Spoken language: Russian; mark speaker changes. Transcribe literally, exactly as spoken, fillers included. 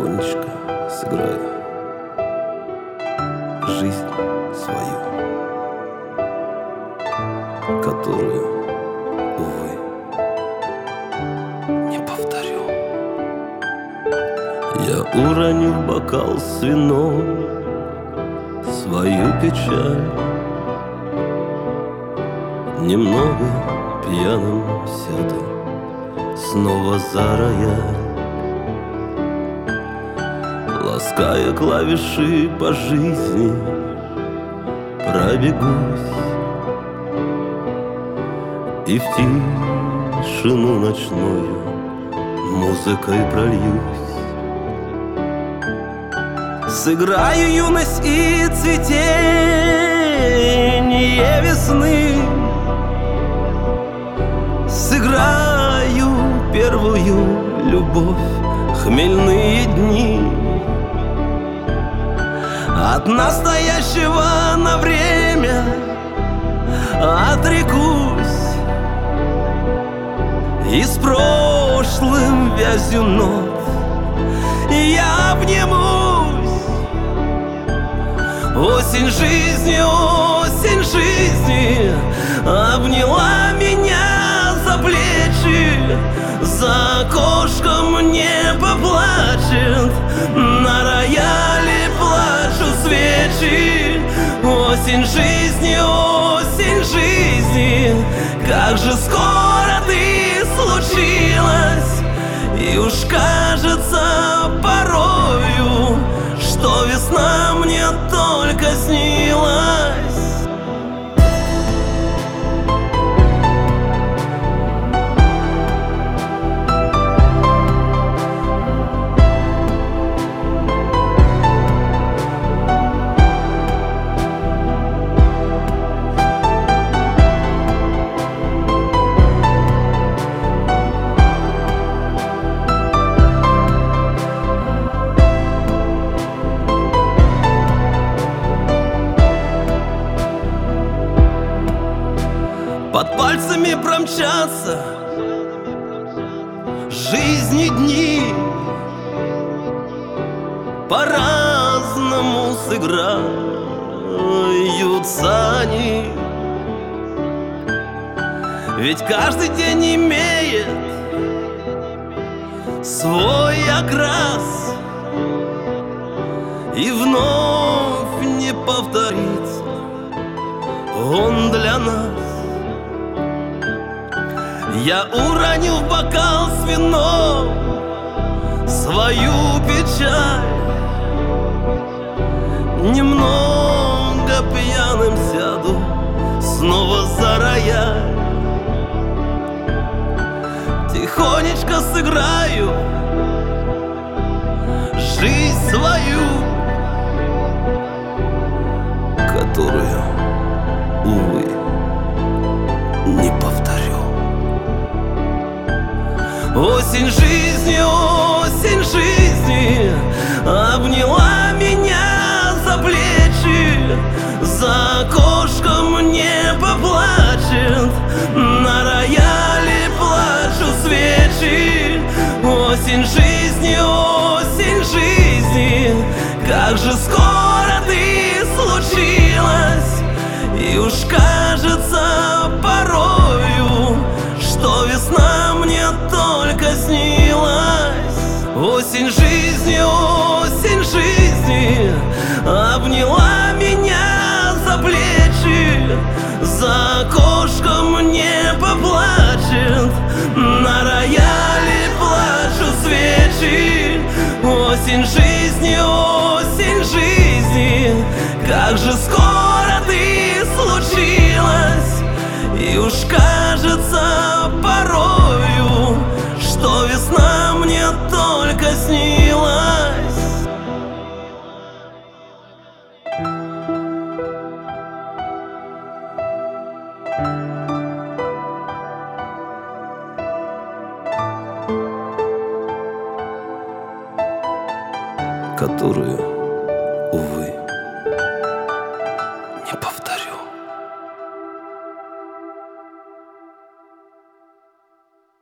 Speaker 1: тихонечко сыграю жизнь свою, которую, увы, не повторю. Я уроню в бокал с вином свою печаль, немного пьяным сяду снова за рояль, лаская клавиши по жизни, пробегусь и в тишину ночную музыкой прольюсь. Сыграю юность и цветение весны, сыграю первую любовь, хмельные дни. От настоящего на время отрекусь и с прошлым вязью нот я обнимусь. Осень жизни, осень жизни обняла меня за плечи, за окошком небо плачет, на рояле плачут свечи. Осень жизни, осень жизни, как же скоро ты случилась, и уж кажется порою, что весна мне только снилась. Под пальцами промчатся жизни дни, по-разному сыграются они. Ведь каждый день имеет свой окрас, и вновь не повторится он для нас. Я уронил в бокал с вином свою печаль, немного пьяным сяду снова за рояль, тихонечко сыграю жизнь свою, которую, увы, не повторю. Осень жизни, осень жизни обняла меня за плечи, за окошком небо плачет, на рояле плачут свечи. Осень жизни, осень жизни, как же скоро ты случилась, и уж кажется порою, что весна мне только снилась. Осень жизни, осень жизни обняла меня за плечи, за окошком небо плачет, на рояле плачут свечи. Осень жизни, осень жизни, как же скоро ты случилась, и уж кажется порою, что весна мне только снилась. Которую